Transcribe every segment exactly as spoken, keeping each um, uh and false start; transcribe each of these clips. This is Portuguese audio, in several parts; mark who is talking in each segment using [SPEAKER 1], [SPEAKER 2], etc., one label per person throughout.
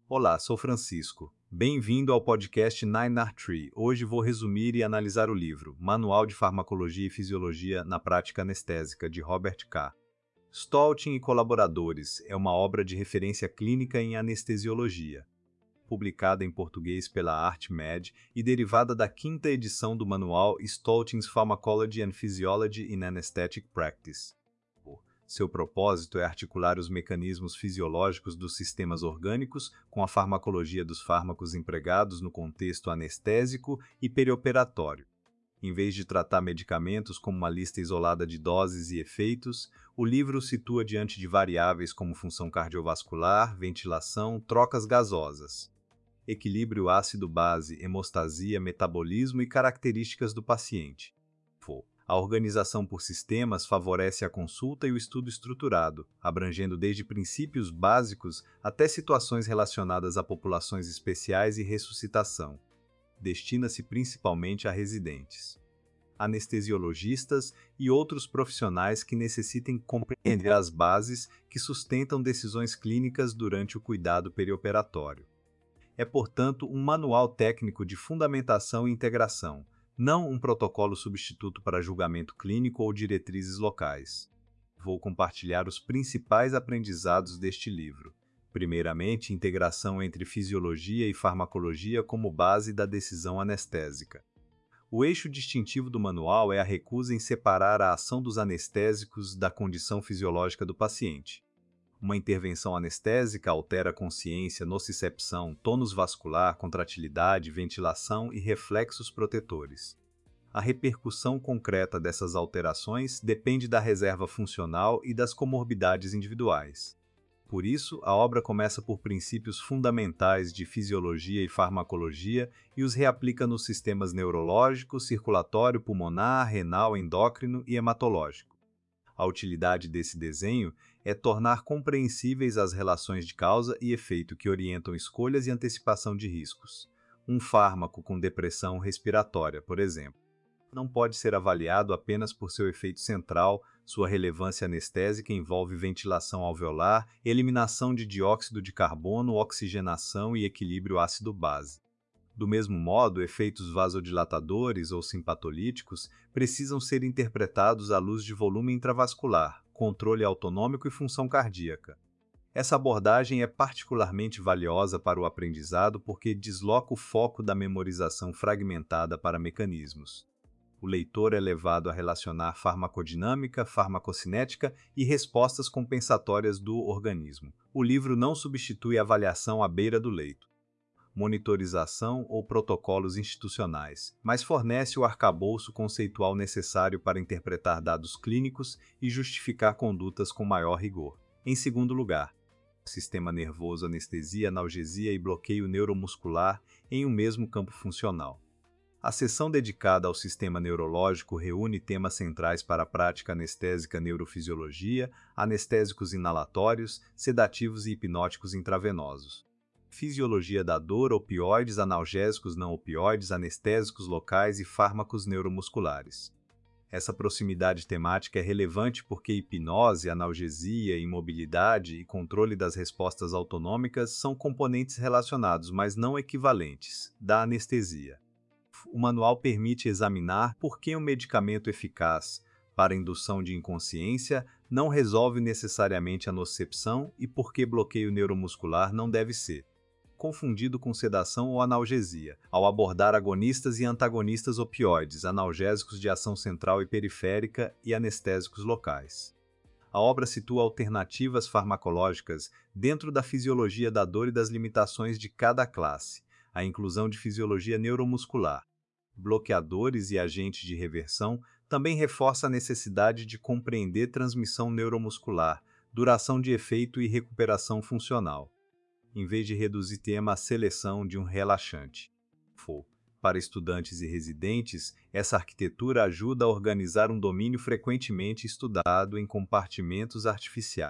[SPEAKER 1] Olá, sou Francisco. Bem-vindo ao podcast Nine R Tree. Hoje vou resumir e analisar o livro Manual de Farmacologia e Fisiologia na Prática Anestésica, de Robert K. Stoltin e colaboradores é uma obra de referência clínica em anestesiologia, publicada em português pela ArtMed e derivada da quinta edição do manual Stoltin's Pharmacology and Physiology in Anesthetic Practice. Seu propósito é articular os mecanismos fisiológicos dos sistemas orgânicos com a farmacologia dos fármacos empregados no contexto anestésico e perioperatório. Em vez de tratar medicamentos como uma lista isolada de doses e efeitos, o livro os situa diante de variáveis como função cardiovascular, ventilação, trocas gasosas, equilíbrio ácido-base, hemostasia, metabolismo e características do paciente. A organização por sistemas favorece a consulta e o estudo estruturado, abrangendo desde princípios básicos até situações relacionadas a populações especiais e ressuscitação. Destina-se principalmente a residentes, anestesiologistas e outros profissionais que necessitem compreender as bases que sustentam decisões clínicas durante o cuidado perioperatório. É, portanto, um manual técnico de fundamentação e integração, não um protocolo substituto para julgamento clínico ou diretrizes locais. Vou compartilhar os principais aprendizados deste livro. Primeiramente, integração entre fisiologia e farmacologia como base da decisão anestésica. O eixo distintivo do manual é a recusa em separar a ação dos anestésicos da condição fisiológica do paciente. Uma intervenção anestésica altera a consciência, nocicepção, tônus vascular, contratilidade, ventilação e reflexos protetores. A repercussão concreta dessas alterações depende da reserva funcional e das comorbidades individuais. Por isso, a obra começa por princípios fundamentais de fisiologia e farmacologia e os reaplica nos sistemas neurológico, circulatório, pulmonar, renal, endócrino e hematológico. A utilidade desse desenho é tornar compreensíveis as relações de causa e efeito que orientam escolhas e antecipação de riscos. Um fármaco com depressão respiratória, por exemplo, não pode ser avaliado apenas por seu efeito central. Sua relevância anestésica envolve ventilação alveolar, eliminação de dióxido de carbono, oxigenação e equilíbrio ácido-base. Do mesmo modo, efeitos vasodilatadores ou simpatolíticos precisam ser interpretados à luz de volume intravascular, controle autonômico e função cardíaca. Essa abordagem é particularmente valiosa para o aprendizado porque desloca o foco da memorização fragmentada para mecanismos. O leitor é levado a relacionar farmacodinâmica, farmacocinética e respostas compensatórias do organismo. O livro não substitui a avaliação à beira do leito, monitorização ou protocolos institucionais, mas fornece o arcabouço conceitual necessário para interpretar dados clínicos e justificar condutas com maior rigor. Em segundo lugar, sistema nervoso, anestesia, analgesia e bloqueio neuromuscular em um mesmo campo funcional. A seção dedicada ao sistema neurológico reúne temas centrais para a prática anestésica: neurofisiologia, anestésicos inalatórios, sedativos e hipnóticos intravenosos, fisiologia da dor, opioides, analgésicos não opioides, anestésicos locais e fármacos neuromusculares. Essa proximidade temática é relevante porque hipnose, analgesia, imobilidade e controle das respostas autonômicas são componentes relacionados, mas não equivalentes, da anestesia. O manual permite examinar por que um medicamento eficaz para indução de inconsciência não resolve necessariamente a nocicepção e por que bloqueio neuromuscular não deve ser confundido com sedação ou analgesia, ao abordar agonistas e antagonistas opioides, analgésicos de ação central e periférica e anestésicos locais. A obra situa alternativas farmacológicas dentro da fisiologia da dor e das limitações de cada classe, a inclusão de fisiologia neuromuscular, bloqueadores e agentes de reversão também reforça a necessidade de compreender transmissão neuromuscular, duração de efeito e recuperação funcional, em vez de reduzir tema à seleção de um relaxante. Para estudantes e residentes, essa arquitetura ajuda a organizar um domínio frequentemente estudado em compartimentos artificiais.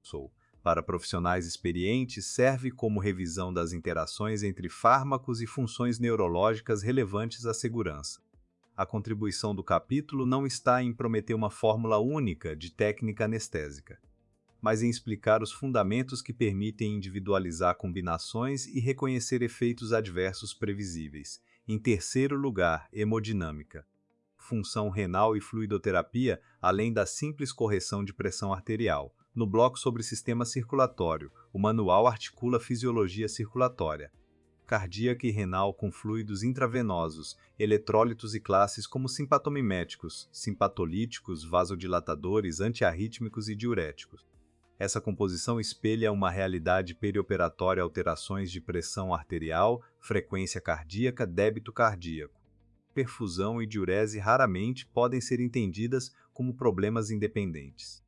[SPEAKER 1] Para profissionais experientes, serve como revisão das interações entre fármacos e funções neurológicas relevantes à segurança. A contribuição do capítulo não está em prometer uma fórmula única de técnica anestésica. mas em explicar os fundamentos que permitem individualizar combinações e reconhecer efeitos adversos previsíveis. Em terceiro lugar, hemodinâmica. Função renal e fluidoterapia, além da simples correção de pressão arterial. No bloco sobre sistema circulatório, o manual articula fisiologia circulatória, cardíaca e renal com fluidos intravenosos, eletrólitos e classes como simpatomiméticos, simpatolíticos, vasodilatadores, antiarrítmicos e diuréticos. Essa composição espelha uma realidade perioperatória, alterações de pressão arterial, frequência cardíaca, débito cardíaco. Perfusão e diurese raramente podem ser entendidas como problemas independentes.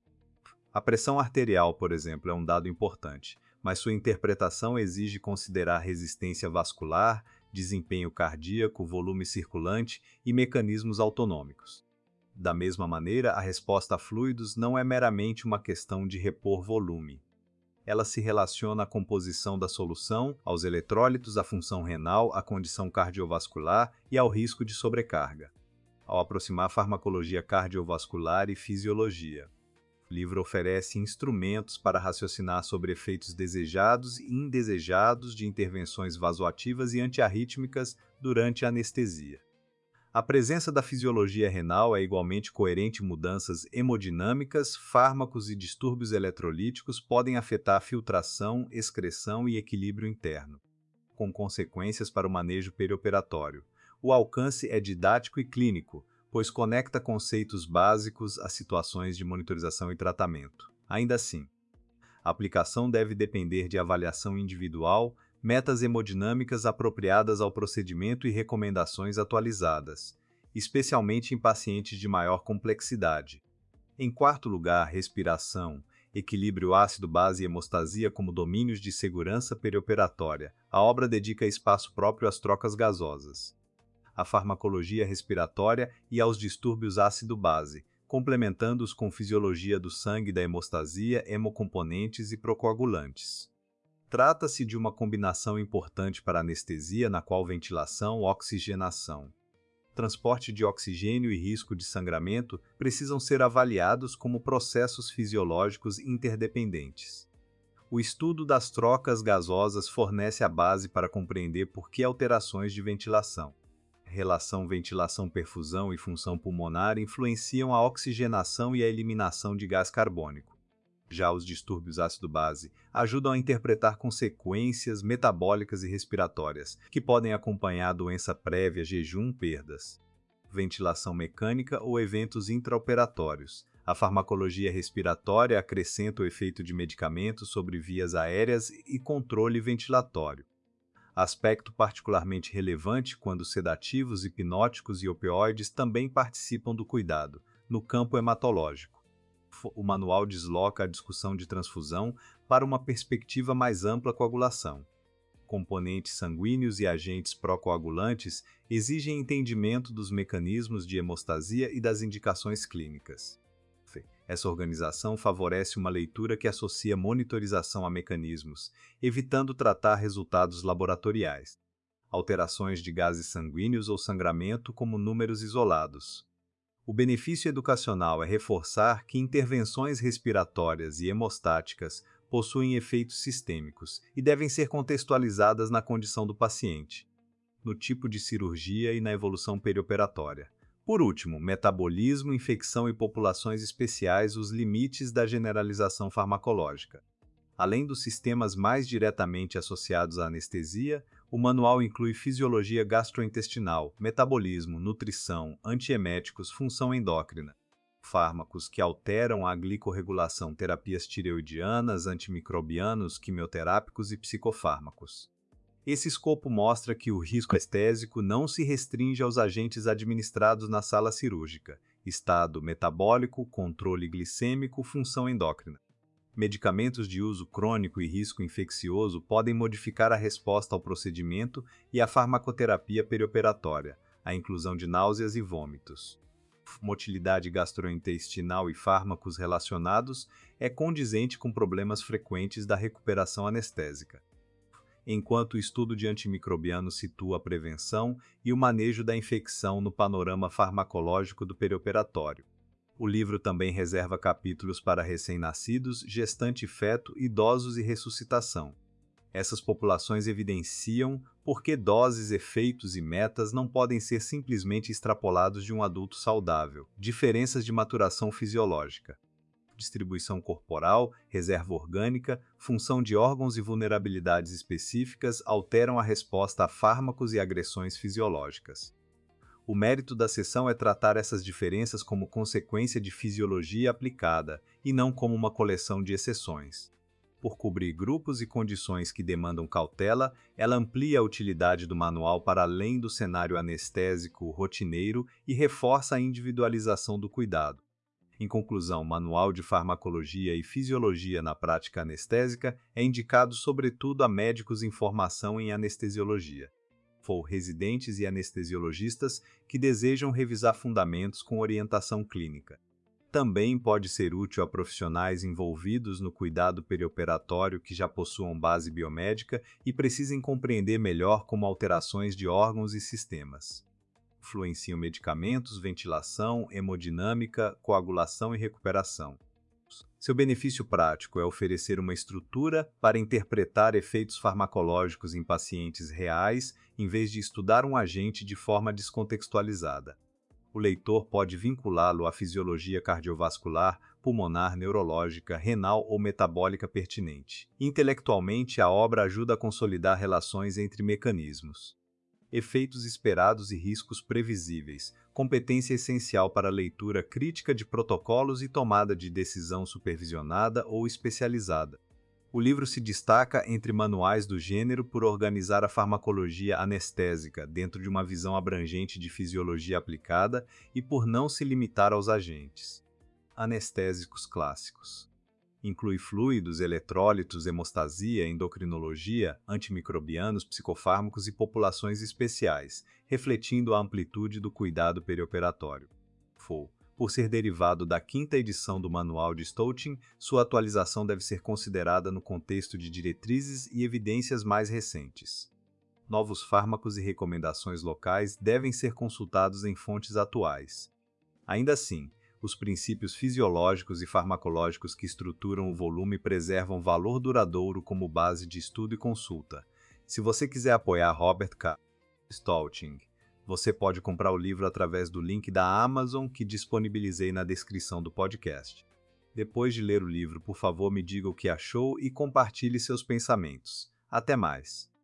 [SPEAKER 1] A pressão arterial, por exemplo, é um dado importante, mas sua interpretação exige considerar resistência vascular, desempenho cardíaco, volume circulante e mecanismos autonômicos. Da mesma maneira, a resposta a fluidos não é meramente uma questão de repor volume. Ela se relaciona à composição da solução, aos eletrólitos, à função renal, à condição cardiovascular e ao risco de sobrecarga. Ao aproximar farmacologia cardiovascular e fisiologia, o livro oferece instrumentos para raciocinar sobre efeitos desejados e indesejados de intervenções vasoativas e antiarrítmicas durante a anestesia. A presença da fisiologia renal é igualmente coerente. Mudanças hemodinâmicas, fármacos e distúrbios eletrolíticos podem afetar a filtração, excreção e equilíbrio interno, com consequências para o manejo perioperatório. O alcance é didático e clínico, pois conecta conceitos básicos a situações de monitorização e tratamento. Ainda assim, a aplicação deve depender de avaliação individual, metas hemodinâmicas apropriadas ao procedimento e recomendações atualizadas, especialmente em pacientes de maior complexidade. Em quarto lugar, respiração, equilíbrio ácido-base e hemostasia como domínios de segurança perioperatória. A obra dedica espaço próprio às trocas gasosas, à farmacologia respiratória e aos distúrbios ácido-base, complementando-os com fisiologia do sangue, da hemostasia, hemocomponentes e procoagulantes. Trata-se de uma combinação importante para a anestesia, na qual ventilação, oxigenação, transporte de oxigênio e risco de sangramento precisam ser avaliados como processos fisiológicos interdependentes. O estudo das trocas gasosas fornece a base para compreender por que alterações de ventilação, relação ventilação-perfusão e função pulmonar influenciam a oxigenação e a eliminação de gás carbônico. Já os distúrbios ácido-base ajudam a interpretar consequências metabólicas e respiratórias, que podem acompanhar doença prévia, jejum, perdas, ventilação mecânica ou eventos intraoperatórios. A farmacologia respiratória acrescenta o efeito de medicamentos sobre vias aéreas e controle ventilatório, aspecto particularmente relevante quando sedativos, hipnóticos e opioides também participam do cuidado. No campo hematológico, o manual desloca a discussão de transfusão para uma perspectiva mais ampla. Coagulação, componentes sanguíneos e agentes procoagulantes exigem entendimento dos mecanismos de hemostasia e das indicações clínicas. Essa organização favorece uma leitura que associa monitorização a mecanismos, evitando tratar resultados laboratoriais, alterações de gases sanguíneos ou sangramento como números isolados. O benefício educacional é reforçar que intervenções respiratórias e hemostáticas possuem efeitos sistêmicos e devem ser contextualizadas na condição do paciente, no tipo de cirurgia e na evolução perioperatória. Por último, metabolismo, infecção e populações especiais, os limites da generalização farmacológica. Além dos sistemas mais diretamente associados à anestesia, o manual inclui fisiologia gastrointestinal, metabolismo, nutrição, antieméticos, função endócrina, fármacos que alteram a glicorregulação, terapias tireoidianas, antimicrobianos, quimioterápicos e psicofármacos. Esse escopo mostra que o risco anestésico não se restringe aos agentes administrados na sala cirúrgica: estado metabólico, controle glicêmico, função endócrina. Medicamentos de uso crônico e risco infeccioso podem modificar a resposta ao procedimento e a farmacoterapia perioperatória, a inclusão de náuseas e vômitos. Motilidade gastrointestinal e fármacos relacionados é condizente com problemas frequentes da recuperação anestésica, enquanto o estudo de antimicrobianos situa a prevenção e o manejo da infecção no panorama farmacológico do perioperatório. O livro também reserva capítulos para recém-nascidos, gestante e feto, idosos e ressuscitação. Essas populações evidenciam por que doses, efeitos e metas não podem ser simplesmente extrapolados de um adulto saudável. Diferenças de maturação fisiológica. Distribuição corporal, reserva orgânica, função de órgãos e vulnerabilidades específicas alteram a resposta a fármacos e agressões fisiológicas. O mérito da sessão é tratar essas diferenças como consequência de fisiologia aplicada, e não como uma coleção de exceções. Por cobrir grupos e condições que demandam cautela, ela amplia a utilidade do manual para além do cenário anestésico rotineiro e reforça a individualização do cuidado. Em conclusão, o Manual de Farmacologia e Fisiologia na Prática Anestésica é indicado sobretudo a médicos em formação em anestesiologia, ou residentes e anestesiologistas que desejam revisar fundamentos com orientação clínica. Também pode ser útil a profissionais envolvidos no cuidado perioperatório que já possuam base biomédica e precisem compreender melhor como alterações de órgãos e sistemas influenciam medicamentos, ventilação, hemodinâmica, coagulação e recuperação. Seu benefício prático é oferecer uma estrutura para interpretar efeitos farmacológicos em pacientes reais, em vez de estudar um agente de forma descontextualizada. O leitor pode vinculá-lo à fisiologia cardiovascular, pulmonar, neurológica, renal ou metabólica pertinente. Intelectualmente, a obra ajuda a consolidar relações entre mecanismos. Efeitos esperados e riscos previsíveis, competência essencial para a leitura crítica de protocolos e tomada de decisão supervisionada ou especializada. O livro se destaca entre manuais do gênero por organizar a farmacologia anestésica dentro de uma visão abrangente de fisiologia aplicada e por não se limitar aos agentes anestésicos clássicos. Inclui fluidos, eletrólitos, hemostasia, endocrinologia, antimicrobianos, psicofármacos e populações especiais, refletindo a amplitude do cuidado perioperatório. F O, por ser derivado da quinta edição do Manual de Stoughton, sua atualização deve ser considerada no contexto de diretrizes e evidências mais recentes. Novos fármacos e recomendações locais devem ser consultados em fontes atuais. Ainda assim, os princípios fisiológicos e farmacológicos que estruturam o volume preservam valor duradouro como base de estudo e consulta. Se você quiser apoiar Robert K. Stoughton, você pode comprar o livro através do link da Amazon que disponibilizei na descrição do podcast. Depois de ler o livro, por favor, me diga o que achou e compartilhe seus pensamentos. Até mais!